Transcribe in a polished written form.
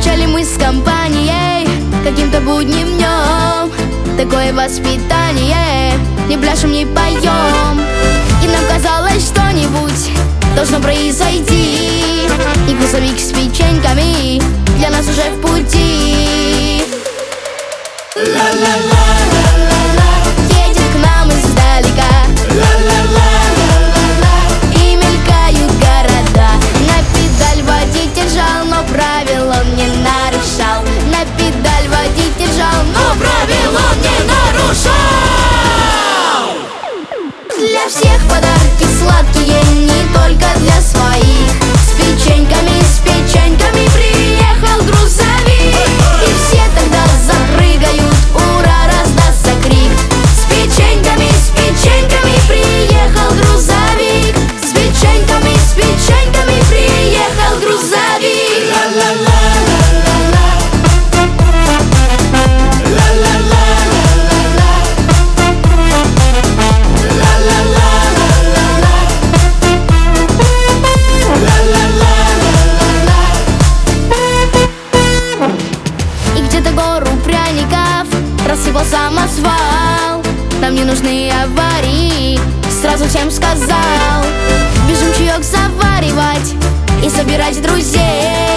Скучали мы с компанией каким-то будним днем. Такое воспитание, не пляшем, не поем. И нам казалось, что-нибудь должно произойти, и грузовик с печеньками для нас уже в пути. Едет к нам издалека, и мелькают города. На педаль водитель жал, но правил он не нарушал. На педаль водитель жал, но правил он не нарушал. Для всех подарки сладкие, не только для своих. С печеньками приехал грузовик, и все тогда запрыгают, ура, раздастся крик. С печеньками приехал грузовик. С печеньками приехал грузовик. И где-то гору пряников рассыпал самосвал. Нам не нужны аварии, сразу всем сказал. Бежим чаек заваривать и собирать друзей.